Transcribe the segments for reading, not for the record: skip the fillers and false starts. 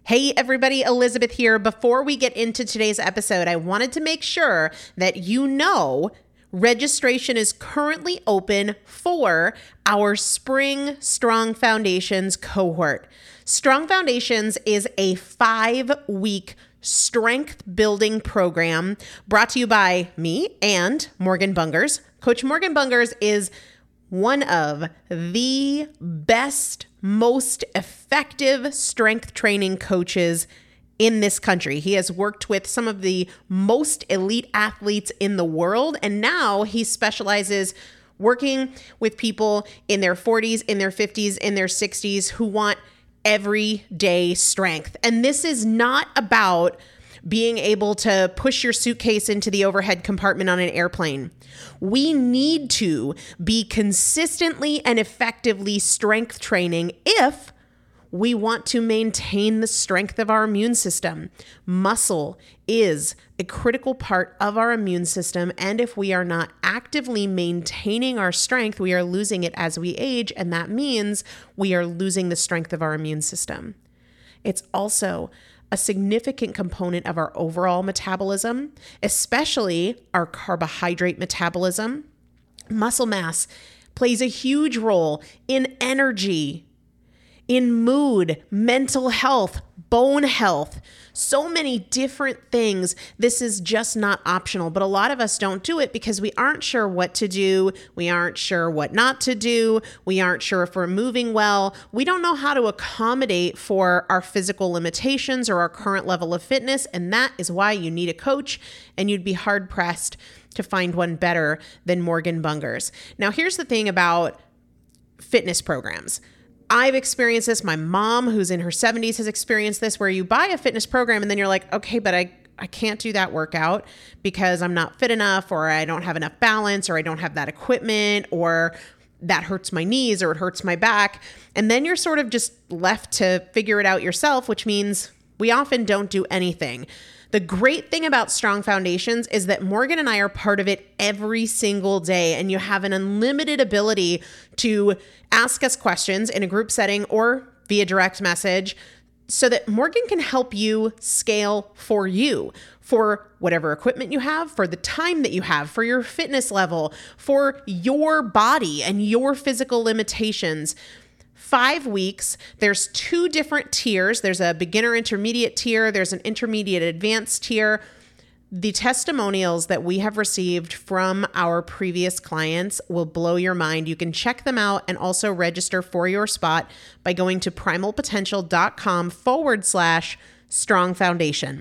Hey everybody, Elizabeth here. Before we get into today's episode, I wanted to make sure that you know registration is currently open for our Spring Strong Foundations cohort. Strong Foundations is a 5-week strength building program brought to you by me and Morgan Bungers. Coach Morgan Bungers is one of the best, most effective strength training coaches in this country. He has worked with some of the most elite athletes in the world, and now he specializes working with people in their 40s, in their 50s, in their 60s who want everyday strength. And this is not about being able to push your suitcase into the overhead compartment on an airplane. We need to be consistently and effectively strength training if we want to maintain the strength of our immune system. Muscle is a critical part of our immune system, and if we are not actively maintaining our strength, we are losing it as we age, and that means we are losing the strength of our immune system. It's also a significant component of our overall metabolism, especially our carbohydrate metabolism. Muscle mass plays a huge role in energy, in mood, mental health, bone health, so many different things. This is just not optional, but a lot of us don't do it because we aren't sure what to do. We aren't sure what not to do. We aren't sure if we're moving well. We don't know how to accommodate for our physical limitations or our current level of fitness, and that is why you need a coach, and you'd be hard-pressed to find one better than Morgan Bungers. Now, here's the thing about fitness programs. I've experienced this. My mom, who's in her 70s, has experienced this, where you buy a fitness program and then you're like, okay, but I can't do that workout because I'm not fit enough, or I don't have enough balance, or I don't have that equipment, or that hurts my knees, or it hurts my back. And then you're sort of just left to figure it out yourself, which means we often don't do anything. The great thing about Strong Foundations is that Morgan and I are part of it every single day, and you have an unlimited ability to ask us questions in a group setting or via direct message so that Morgan can help you scale for you, for whatever equipment you have, for the time that you have, for your fitness level, for your body and your physical limitations. 5 weeks, there's 2 different tiers. There's a beginner intermediate tier. There's an intermediate advanced tier. The testimonials that we have received from our previous clients will blow your mind. You can check them out and also register for your spot by going to primalpotential.com/strong foundation.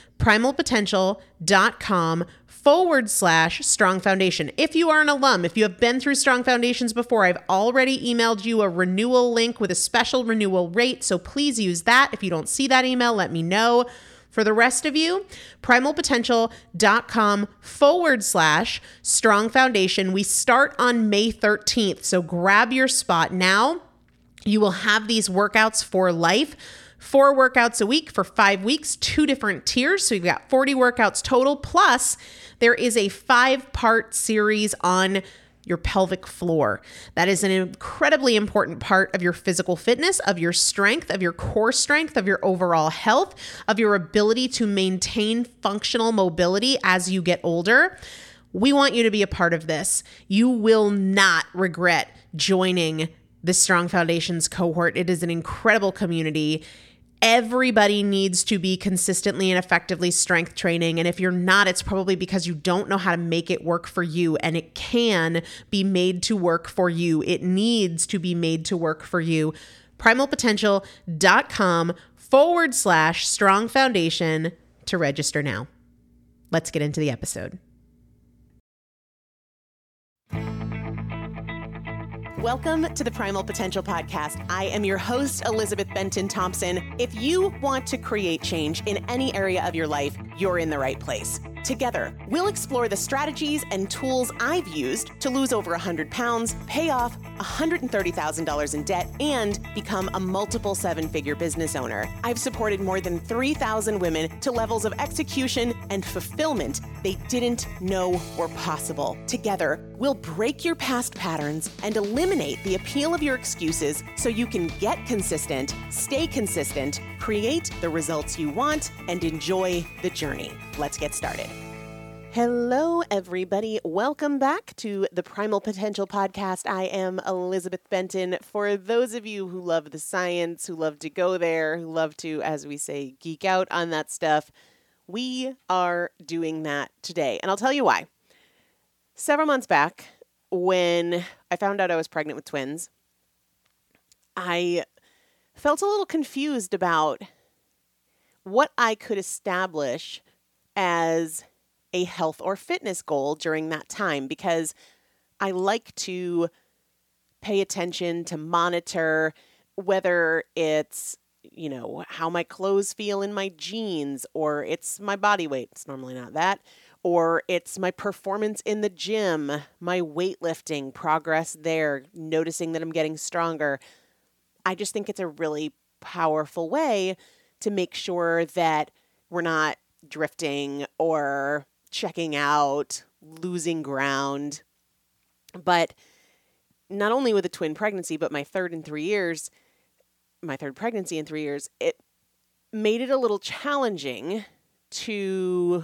primalpotential.com/strong foundation. If you are an alum, if you have been through Strong Foundations before, I've already emailed you a renewal link with a special renewal rate, so please use that. If you don't see that email, let me know. For the rest of you, primalpotential.com/strong foundation. We start on May 13th, so grab your spot now. You will have these workouts for life. 4 workouts a week for 5 weeks, 2 different tiers. So you've got 40 workouts total. Plus, there is a 5-part series on your pelvic floor. That is an incredibly important part of your physical fitness, of your strength, of your core strength, of your overall health, of your ability to maintain functional mobility as you get older. We want you to be a part of this. You will not regret joining the Strong Foundations cohort. It is an incredible community. Everybody needs to be consistently and effectively strength training. And if you're not, it's probably because you don't know how to make it work for you. And it can be made to work for you. It needs to be made to work for you. primalpotential.com/strong foundation to register now. Let's get into the episode. Welcome to the Primal Potential Podcast. I am your host, Elizabeth Benton Thompson. If you want to create change in any area of your life, you're in the right place. Together, we'll explore the strategies and tools I've used to lose over 100 pounds, pay off $130,000 in debt, and become a multiple seven-figure business owner. I've supported more than 3,000 women to levels of execution and fulfillment they didn't know were possible. Together, we'll break your past patterns and eliminate the appeal of your excuses so you can get consistent, stay consistent, create the results you want, and enjoy the journey. Let's get started. Hello, everybody. Welcome back to the Primal Potential Podcast. I am Elizabeth Benton. For those of you who love the science, who love to go there, who love to, as we say, geek out on that stuff, we are doing that today. And I'll tell you why. Several months back, when I found out I was pregnant with twins, I felt a little confused about what I could establish as a health or fitness goal during that time, because I like to pay attention to monitor whether it's, how my clothes feel in my jeans, or it's my body weight. It's normally not that. Or it's my performance in the gym, my weightlifting progress there, noticing that I'm getting stronger. I just think it's a really powerful way to make sure that we're not drifting or checking out, losing ground. But not only with a twin pregnancy, but my third pregnancy in 3 years, it made it a little challenging to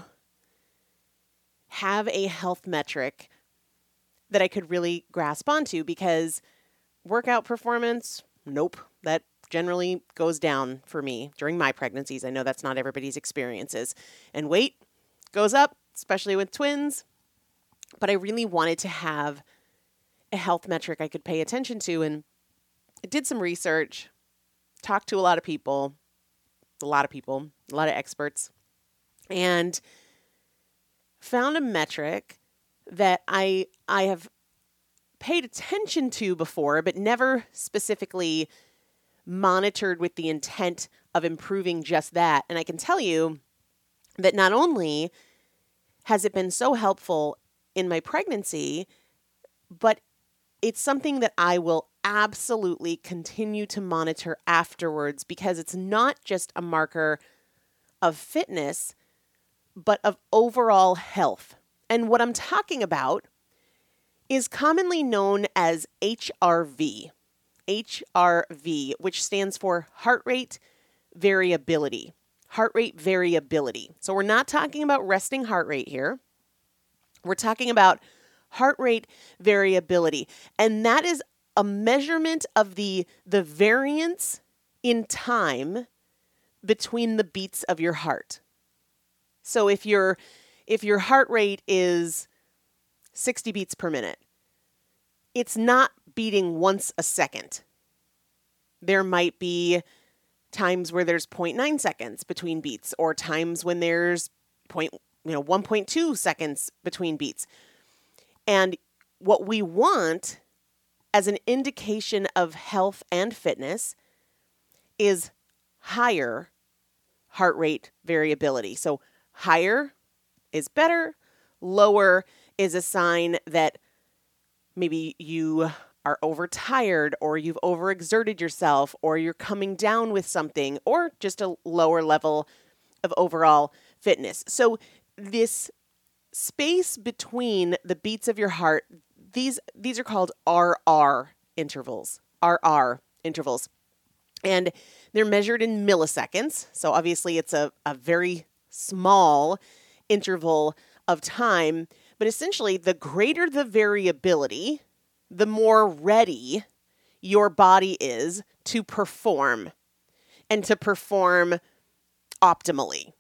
have a health metric that I could really grasp onto, because workout performance, nope, that generally goes down for me during my pregnancies. I know that's not everybody's experiences. And weight goes up, especially with twins. But I really wanted to have a health metric I could pay attention to. And I did some research, talked to a lot of people, a lot of experts, and found a metric that I have paid attention to before, but never specifically monitored with the intent of improving just that. And I can tell you that not only has it been so helpful in my pregnancy, but it's something that I will absolutely continue to monitor afterwards, because it's not just a marker of fitness, but of overall health. And what I'm talking about is commonly known as HRV. HRV, which stands for heart rate variability. Heart rate variability. So we're not talking about resting heart rate here. We're talking about heart rate variability. And that is a measurement of the variance in time between the beats of your heart. So if your heart rate is 60 beats per minute, it's not beating once a second. There might be times where there's 0.9 seconds between beats, or times when there's 1.2 seconds between beats. And what we want as an indication of health and fitness is higher heart rate variability. So higher is better. Lower is a sign that maybe you are overtired, or you've overexerted yourself, or you're coming down with something, or just a lower level of overall fitness. So this space between the beats of your heart, these are called RR intervals. RR intervals. And they're measured in milliseconds. So obviously it's a very small interval of time. But essentially, the greater the variability, the more ready your body is to perform, and to perform optimally.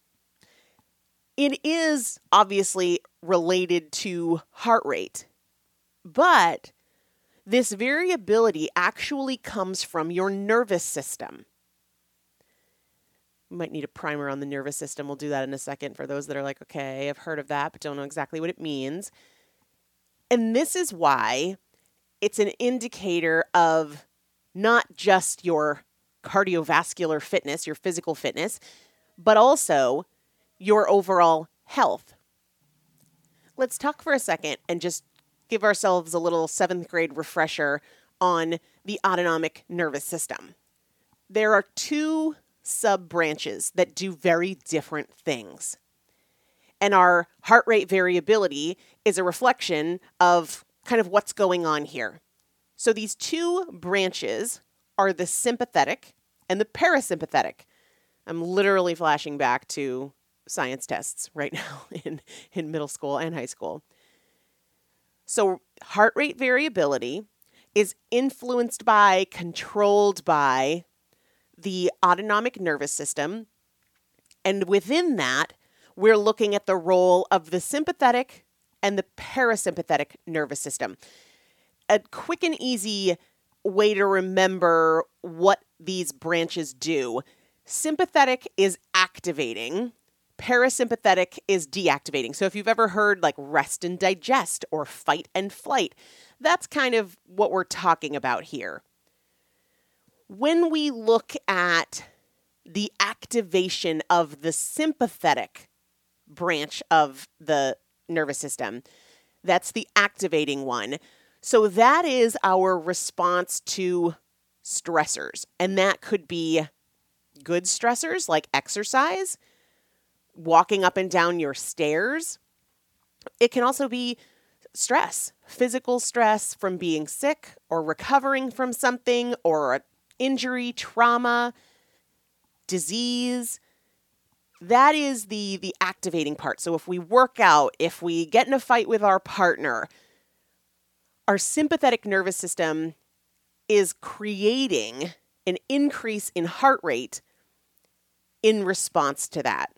It is obviously related to heart rate, but this variability actually comes from your nervous system. You might need a primer on the nervous system. We'll do that in a second for those that are like, okay, I've heard of that, but don't know exactly what it means. And this is why it's an indicator of not just your cardiovascular fitness, your physical fitness, but also your overall health. Let's talk for a second and just give ourselves a little 7th grade refresher on the autonomic nervous system. There are 2 sub-branches that do very different things. And our heart rate variability is a reflection of kind of what's going on here. So these 2 branches are the sympathetic and the parasympathetic. I'm literally flashing back to science tests right now in middle school and high school. So heart rate variability is influenced by, controlled by the autonomic nervous system. And within that, we're looking at the role of the sympathetic and the parasympathetic nervous system. A quick and easy way to remember what these branches do. Sympathetic is activating. Parasympathetic is deactivating. So if you've ever heard like rest and digest or fight and flight, that's kind of what we're talking about here. When we look at the activation of the sympathetic branch of the nervous system, that's the activating one. So that is our response to stressors. And that could be good stressors like exercise, walking up and down your stairs. It can also be stress, physical stress from being sick or recovering from something or an injury, trauma, disease. That is the activating part. So if we work out, if we get in a fight with our partner, our sympathetic nervous system is creating an increase in heart rate in response to that.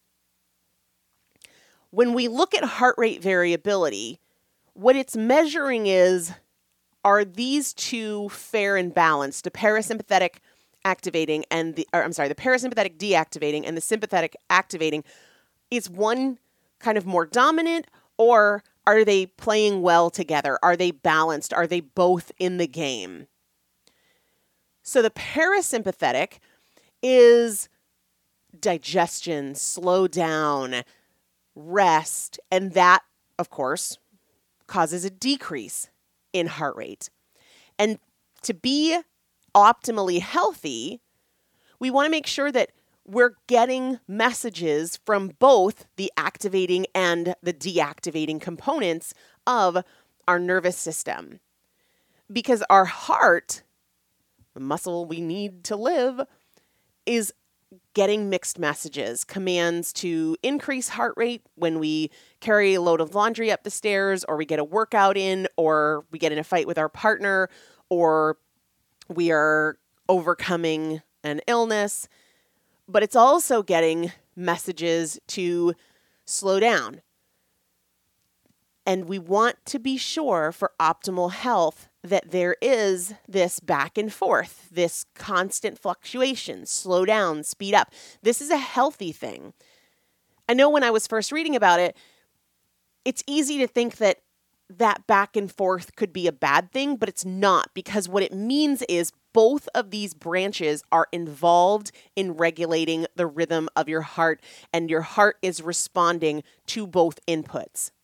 When we look at heart rate variability, what it's measuring is, are these 2 fair and balanced? The parasympathetic activating and the parasympathetic deactivating and the sympathetic activating. Is one kind of more dominant, or are they playing well together? Are they balanced? Are they both in the game? So the parasympathetic is digestion, slow down, rest, and that, of course, causes a decrease in heart rate. And to be optimally healthy, we want to make sure that we're getting messages from both the activating and the deactivating components of our nervous system. Because our heart, the muscle we need to live, is getting mixed messages, commands to increase heart rate when we carry a load of laundry up the stairs, or we get a workout in, or we get in a fight with our partner, or we are overcoming an illness. But it's also getting messages to slow down. And we want to be sure for optimal health that there is this back and forth, this constant fluctuation, slow down, speed up. This is a healthy thing. I know when I was first reading about it, it's easy to think that that back and forth could be a bad thing, but it's not, because what it means is both of these branches are involved in regulating the rhythm of your heart, and your heart is responding to both inputs.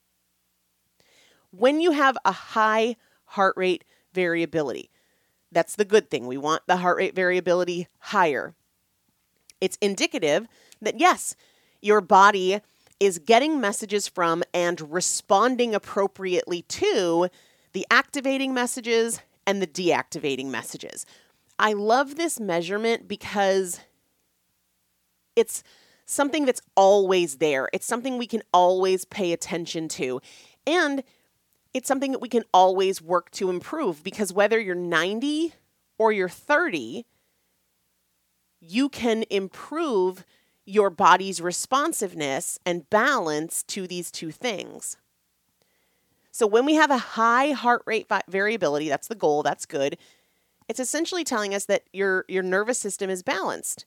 When you have a high heart rate variability, that's the good thing. We want the heart rate variability higher. It's indicative that, yes, your body is getting messages from and responding appropriately to the activating messages and the deactivating messages. I love this measurement because it's something that's always there. It's something we can always pay attention to. And it's something that we can always work to improve, because whether you're 90 or you're 30, you can improve your body's responsiveness and balance to these 2 things. So when we have a high heart rate variability, that's the goal, that's good. It's essentially telling us that your nervous system is balanced.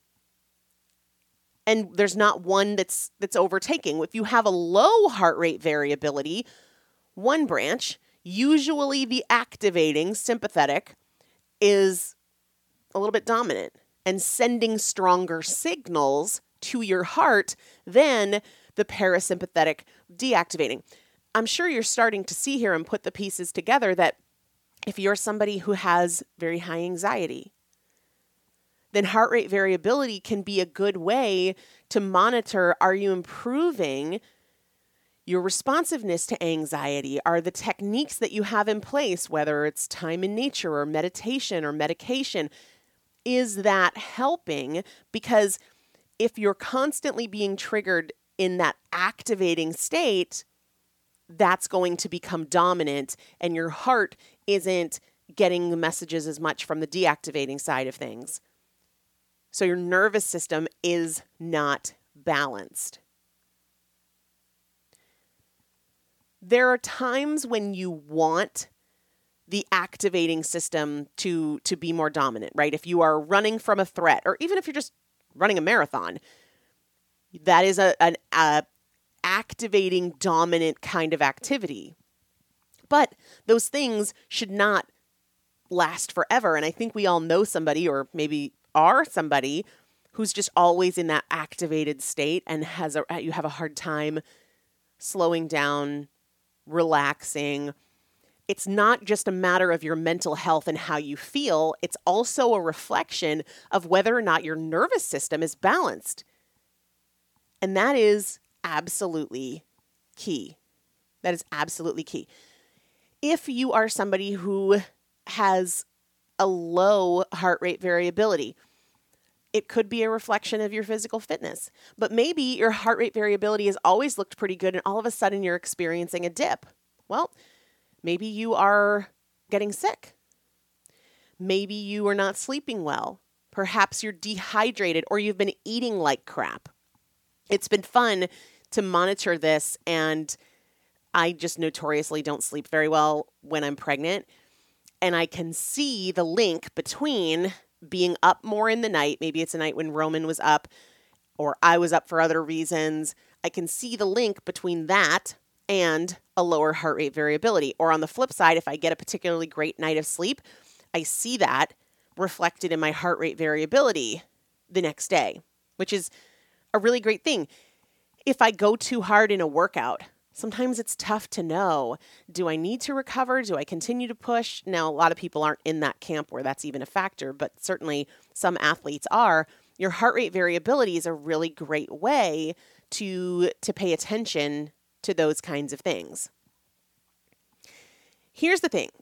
And there's not one that's overtaking. If you have a low heart rate variability, one branch, usually the activating sympathetic, is a little bit dominant and sending stronger signals to your heart than the parasympathetic deactivating. I'm sure you're starting to see here and put the pieces together that if you're somebody who has very high anxiety, then heart rate variability can be a good way to monitor, are you improving your responsiveness to anxiety? Are the techniques that you have in place, whether it's time in nature or meditation or medication, is that helping? Because if you're constantly being triggered in that activating state, that's going to become dominant and your heart isn't getting the messages as much from the deactivating side of things. So your nervous system is not balanced. There are times when you want the activating system to be more dominant, right? If you are running from a threat, or even if you're just running a marathon, that is an activating, dominant kind of activity. But those things should not last forever. And I think we all know somebody, or maybe are somebody, who's just always in that activated state and you have a hard time slowing down, relaxing. It's not just a matter of your mental health and how you feel. It's also a reflection of whether or not your nervous system is balanced. And that is absolutely key. That is absolutely key. If you are somebody who has a low heart rate variability, it could be a reflection of your physical fitness. But maybe your heart rate variability has always looked pretty good and all of a sudden you're experiencing a dip. Well, maybe you are getting sick. Maybe you are not sleeping well. Perhaps you're dehydrated or you've been eating like crap. It's been fun to monitor this, and I just notoriously don't sleep very well when I'm pregnant. And I can see the link between being up more in the night. Maybe it's a night when Roman was up or I was up for other reasons. I can see the link between that and a lower heart rate variability. Or on the flip side, if I get a particularly great night of sleep, I see that reflected in my heart rate variability the next day, which is a really great thing. If I go too hard in a workout, sometimes it's tough to know, do I need to recover? Do I continue to push? Now, a lot of people aren't in that camp where that's even a factor, but certainly some athletes are. Your heart rate variability is a really great way to pay attention to those kinds of things. Here's the thing.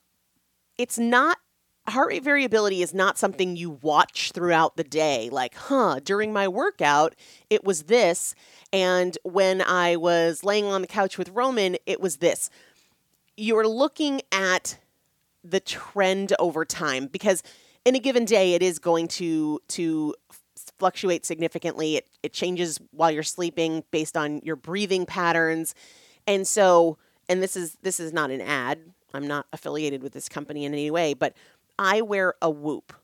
Heart rate variability is not something you watch throughout the day. Like, during my workout, it was this. And when I was laying on the couch with Roman, it was this. You're looking at the trend over time because in a given day, it is going to fluctuate significantly. It changes while you're sleeping based on your breathing patterns. And so, and this is not an ad. I'm not affiliated with this company in any way, but I wear a Whoop,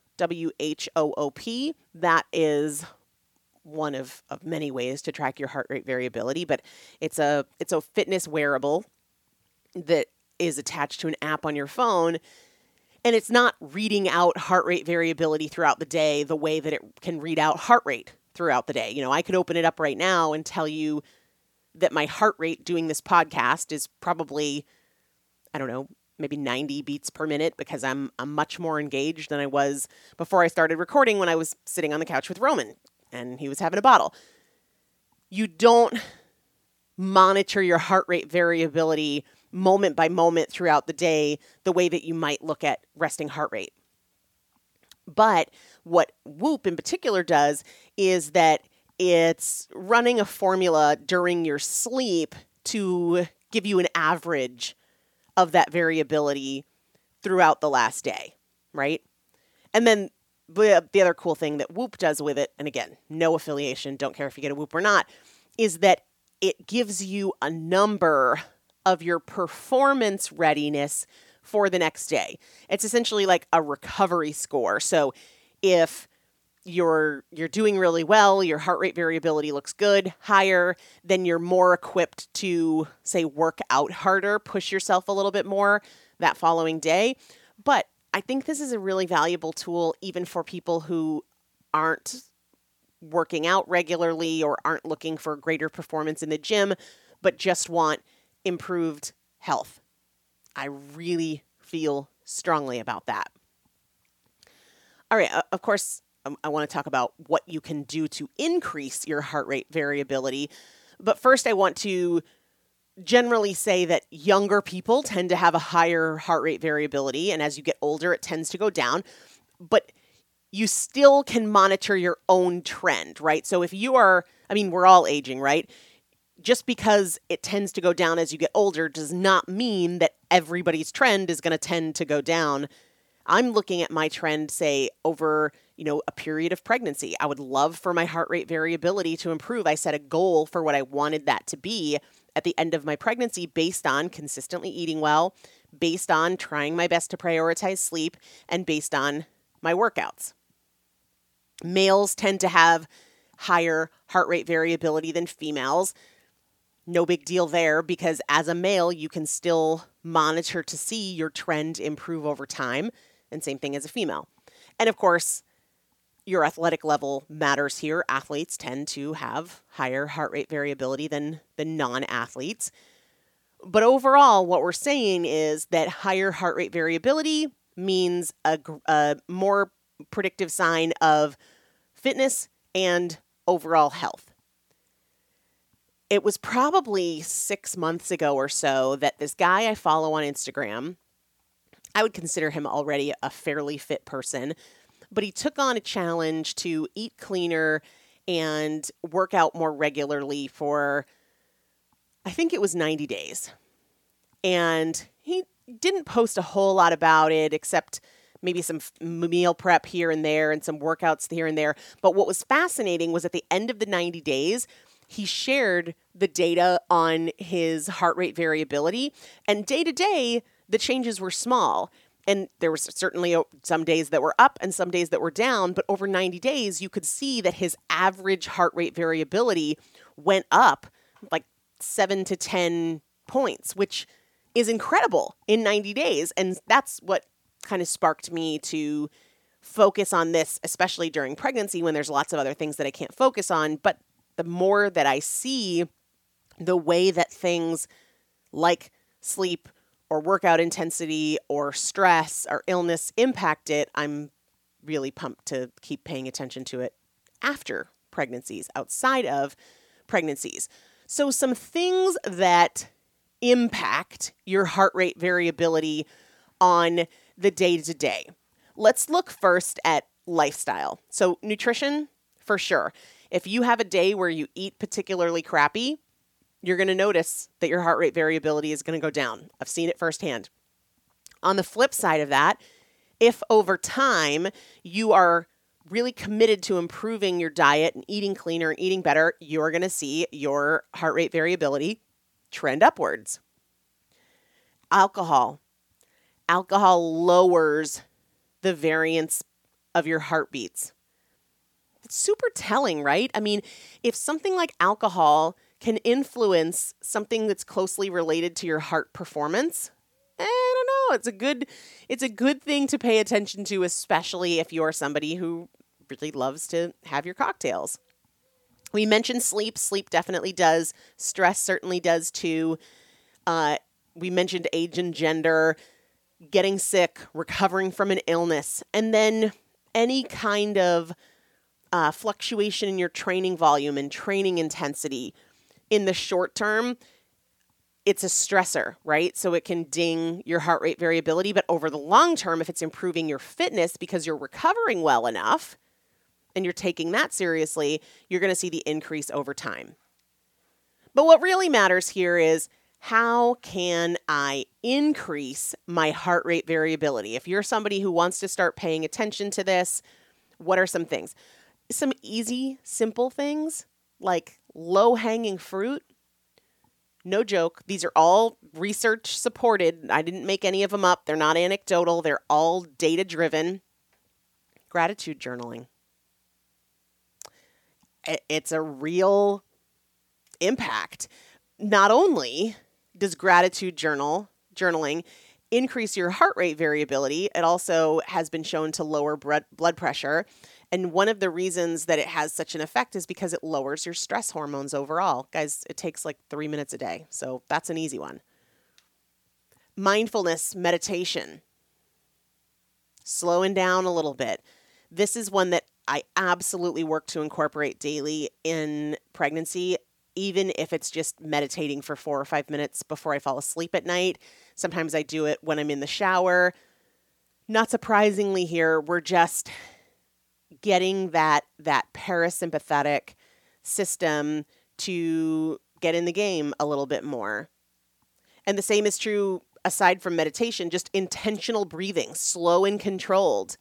WHOOP. That is one of many ways to track your heart rate variability, but it's a fitness wearable that is attached to an app on your phone, and it's not reading out heart rate variability throughout the day the way that it can read out heart rate throughout the day. You know, I could open it up right now and tell you that my heart rate doing this podcast is probably, I don't know, maybe 90 beats per minute because I'm much more engaged than I was before I started recording when I was sitting on the couch with Roman and he was having a bottle. You don't monitor your heart rate variability moment by moment throughout the day the way that you might look at resting heart rate. But what Whoop in particular does is that it's running a formula during your sleep to give you an average of that variability throughout the last day, right? And then the other cool thing that Whoop does with it, and again, no affiliation, don't care if you get a Whoop or not, is that it gives you a number of your performance readiness for the next day. It's essentially like a recovery score. So if you're doing really well, your heart rate variability looks good, higher, then you're more equipped to, say, work out harder, push yourself a little bit more that following day. But I think this is a really valuable tool even for people who aren't working out regularly or aren't looking for greater performance in the gym, but just want improved health. I really feel strongly about that. All right, of course, I want to talk about what you can do to increase your heart rate variability. But first, I want to generally say that younger people tend to have a higher heart rate variability. And as you get older, it tends to go down. But you still can monitor your own trend, right? So if you are, we're all aging, right? Just because it tends to go down as you get older does not mean that everybody's trend is going to tend to go down. I'm looking at my trend, say, over, a period of pregnancy. I would love for my heart rate variability to improve. I set a goal for what I wanted that to be at the end of my pregnancy based on consistently eating well, based on trying my best to prioritize sleep, and based on my workouts. Males tend to have higher heart rate variability than females. No big deal there, because as a male, you can still monitor to see your trend improve over time. And same thing as a female. And of course, your athletic level matters here. Athletes tend to have higher heart rate variability than non-athletes. But overall, what we're saying is that higher heart rate variability means a more predictive sign of fitness and overall health. It was probably 6 months ago or so that this guy I follow on Instagram, I would consider him already a fairly fit person, but he took on a challenge to eat cleaner and work out more regularly for, I think it was 90 days. And he didn't post a whole lot about it, except maybe some meal prep here and there and some workouts here and there. But what was fascinating was at the end of the 90 days, he shared the data on his heart rate variability. And day to day, the changes were small. And there was certainly some days that were up and some days that were down. But over 90 days, you could see that his average heart rate variability went up like 7 to 10 points, which is incredible in 90 days. And that's what kind of sparked me to focus on this, especially during pregnancy when there's lots of other things that I can't focus on. But the more that I see the way that things like sleep or workout intensity or stress or illness impact it, I'm really pumped to keep paying attention to it after pregnancies, outside of pregnancies. So some things that impact your heart rate variability on the day-to-day. Let's look first at lifestyle. So nutrition, for sure. If you have a day where you eat particularly crappy, you're going to notice that your heart rate variability is going to go down. I've seen it firsthand. On the flip side of that, if over time you are really committed to improving your diet and eating cleaner and eating better, you're going to see your heart rate variability trend upwards. Alcohol. Alcohol lowers the variance of your heartbeats. It's super telling, right? If something like alcohol can influence something that's closely related to your heart performance, I don't know. It's a good thing to pay attention to, especially if you're somebody who really loves to have your cocktails. We mentioned sleep. Sleep definitely does. Stress certainly does too. We mentioned age and gender, getting sick, recovering from an illness, and then any kind of fluctuation in your training volume and training intensity. In the short term, it's a stressor, right? So it can ding your heart rate variability. But over the long term, if it's improving your fitness because you're recovering well enough and you're taking that seriously, you're going to see the increase over time. But what really matters here is, how can I increase my heart rate variability? If you're somebody who wants to start paying attention to this, what are some things? Some easy, simple things like low-hanging fruit. No joke. These are all research supported. I didn't make any of them up. They're not anecdotal. They're all data-driven. Gratitude journaling. It's a real impact. Not only does gratitude journaling increase your heart rate variability, it also has been shown to lower blood pressure. And one of the reasons that it has such an effect is because it lowers your stress hormones overall. Guys, it takes like 3 minutes a day. So that's an easy one. Mindfulness meditation. Slowing down a little bit. This is one that I absolutely work to incorporate daily in pregnancy, even if it's just meditating for 4 or 5 minutes before I fall asleep at night. Sometimes I do it when I'm in the shower. Not surprisingly here, we're just getting that parasympathetic system to get in the game a little bit more. And the same is true aside from meditation, just intentional breathing, slow and controlled.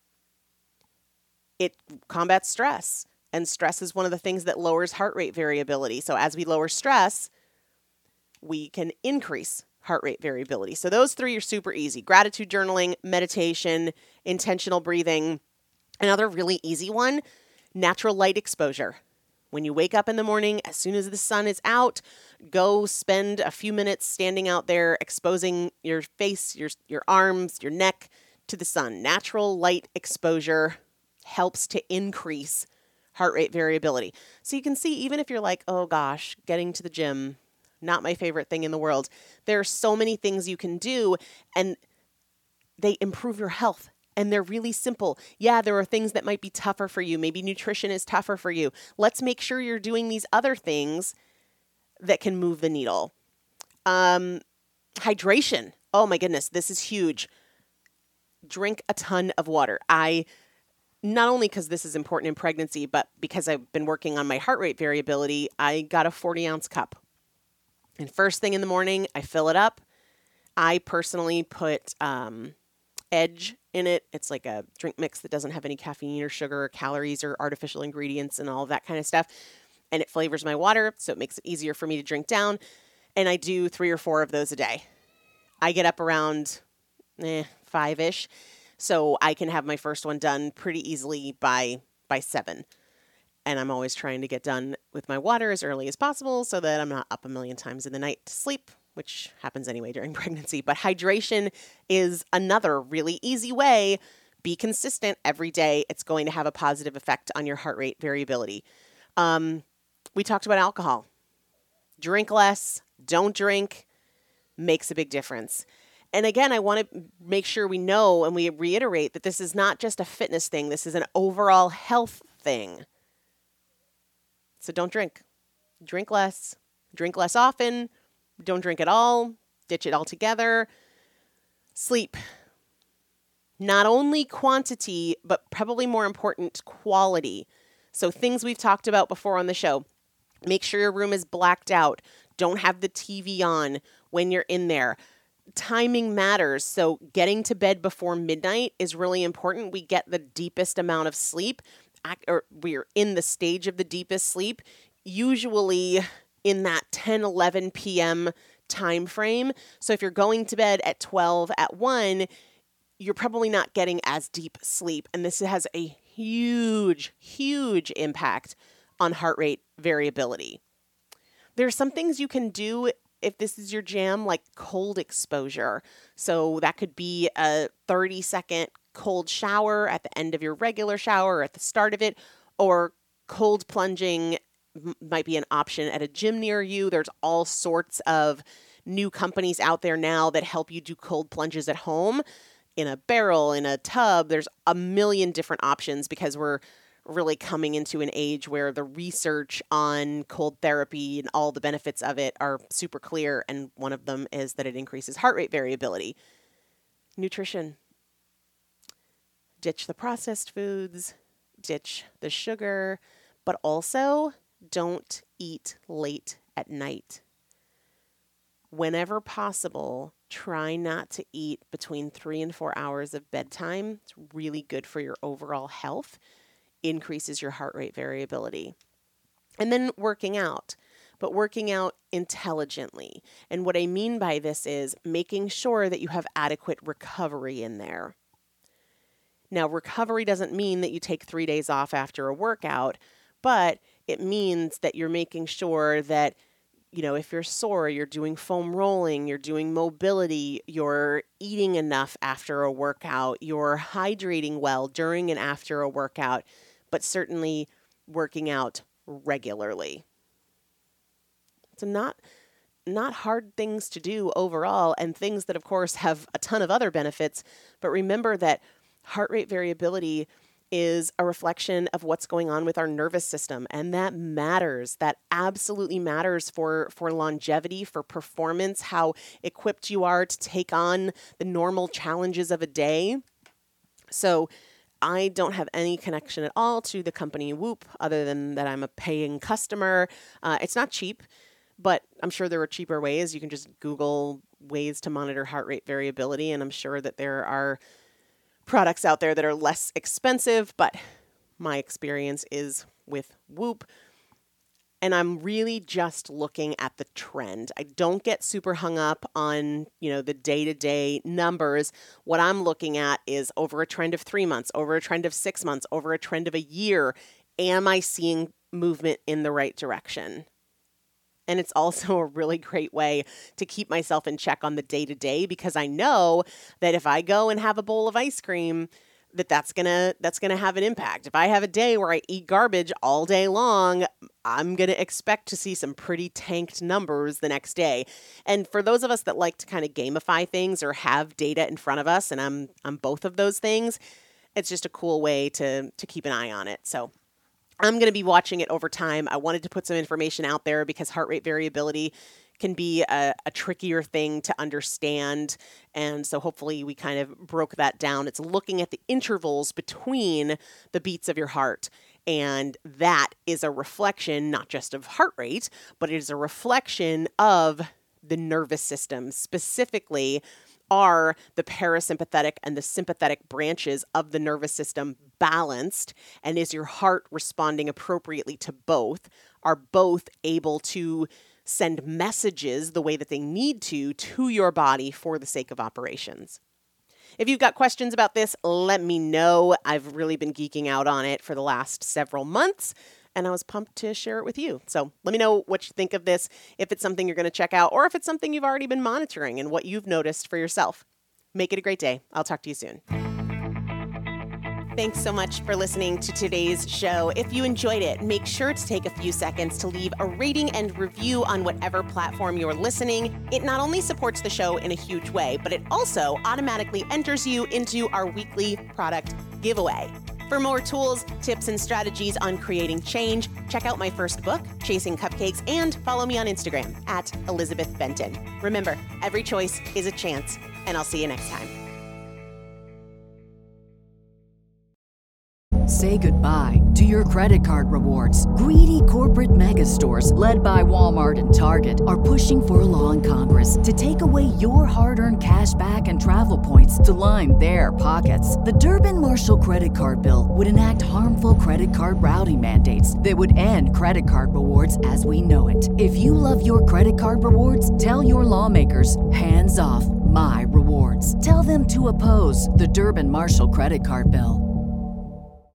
It combats stress, and stress is one of the things that lowers heart rate variability. So as we lower stress, we can increase heart rate variability. So those 3 are super easy. Gratitude journaling, meditation, intentional breathing. Another really easy one, natural light exposure. When you wake up in the morning, as soon as the sun is out, go spend a few minutes standing out there exposing your face, your arms, your neck to the sun. Natural light exposure helps to increase heart rate variability. So you can see, even if you're like, oh gosh, getting to the gym, not my favorite thing in the world, there are so many things you can do, and they improve your health. And they're really simple. Yeah, there are things that might be tougher for you. Maybe nutrition is tougher for you. Let's make sure you're doing these other things that can move the needle. Hydration. Oh my goodness, this is huge. Drink a ton of water. Not only because this is important in pregnancy, but because I've been working on my heart rate variability, I got a 40-ounce cup. And first thing in the morning, I fill it up. I personally put Edge in it. It's like a drink mix that doesn't have any caffeine or sugar or calories or artificial ingredients and all of that kind of stuff. And it flavors my water, so it makes it easier for me to drink down. And I do 3 or 4 of those a day. I get up around 5-ish, so I can have my first one done pretty easily by 7. And I'm always trying to get done with my water as early as possible so that I'm not up a million times in the night to sleep, which happens anyway during pregnancy. But hydration is another really easy way. Be consistent every day. It's going to have a positive effect on your heart rate variability. We talked about alcohol. Drink less, don't drink, makes a big difference. And again, I want to make sure we know and we reiterate that this is not just a fitness thing. This is an overall health thing. So don't drink. Drink less often. Don't drink at all. Ditch it altogether. Sleep. Not only quantity, but probably more important, quality. So things we've talked about before on the show. Make sure your room is blacked out. Don't have the TV on when you're in there. Timing matters. So getting to bed before midnight is really important. We get the deepest amount of sleep, or we're in the stage of the deepest sleep, usually in that 10, 11 p.m. time frame. So if you're going to bed at 12, at 1, you're probably not getting as deep sleep. And this has a huge, huge impact on heart rate variability. There are some things you can do if this is your jam, like cold exposure. So that could be a 30-second cold shower at the end of your regular shower or at the start of it, or cold plunging might be an option at a gym near you. There's all sorts of new companies out there now that help you do cold plunges at home in a barrel, in a tub. There's a million different options because we're really coming into an age where the research on cold therapy and all the benefits of it are super clear. And one of them is that it increases heart rate variability. Nutrition. Ditch the processed foods, ditch the sugar, but also don't eat late at night. Whenever possible, try not to eat between 3 and 4 hours of bedtime. It's really good for your overall health, increases your heart rate variability. And then working out, but working out intelligently. And what I mean by this is making sure that you have adequate recovery in there. Now, recovery doesn't mean that you take 3 days off after a workout, but it means that you're making sure that if you're sore, you're doing foam rolling, you're doing mobility, you're eating enough after a workout, you're hydrating well during and after a workout, but certainly working out regularly. So not hard things to do overall, and things that, of course, have a ton of other benefits. But remember that heart rate variability is a reflection of what's going on with our nervous system. And that matters. That absolutely matters for longevity, for performance, how equipped you are to take on the normal challenges of a day. So I don't have any connection at all to the company Whoop, other than that I'm a paying customer. It's not cheap, but I'm sure there are cheaper ways. You can just Google ways to monitor heart rate variability, and I'm sure that there are products out there that are less expensive, but my experience is with Whoop. And I'm really just looking at the trend. I don't get super hung up on, the day-to-day numbers. What I'm looking at is over a trend of 3 months, over a trend of 6 months, over a trend of a year. Am I seeing movement in the right direction? And it's also a really great way to keep myself in check on the day-to-day, because I know that if I go and have a bowl of ice cream, that's gonna have an impact. If I have a day where I eat garbage all day long, I'm gonna expect to see some pretty tanked numbers the next day. And for those of us that like to kind of gamify things or have data in front of us, and I'm both of those things, it's just a cool way to keep an eye on it. So I'm going to be watching it over time. I wanted to put some information out there because heart rate variability can be a trickier thing to understand. And so hopefully we kind of broke that down. It's looking at the intervals between the beats of your heart. And that is a reflection, not just of heart rate, but it is a reflection of the nervous system. Specifically, are the parasympathetic and the sympathetic branches of the nervous system balanced? And is your heart responding appropriately to both? Are both able to send messages the way that they need to your body for the sake of operations? If you've got questions about this, let me know. I've really been geeking out on it for the last several months, and I was pumped to share it with you. So let me know what you think of this, if it's something you're going to check out, or if it's something you've already been monitoring and what you've noticed for yourself. Make it a great day. I'll talk to you soon. Thanks so much for listening to today's show. If you enjoyed it, make sure to take a few seconds to leave a rating and review on whatever platform you're listening. It not only supports the show in a huge way, but it also automatically enters you into our weekly product giveaway. For more tools, tips, and strategies on creating change, check out my first book, Chasing Cupcakes, and follow me on Instagram at Elizabeth Benton. Remember, every choice is a chance, and I'll see you next time. Say goodbye to your credit card rewards. Greedy corporate mega stores, led by Walmart and Target, are pushing for a law in Congress to take away your hard-earned cash back and travel points to line their pockets. The Durbin-Marshall credit card bill would enact harmful credit card routing mandates that would end credit card rewards as we know it. If you love your credit card rewards, tell your lawmakers, hands off my rewards. Tell them to oppose the Durbin-Marshall credit card bill.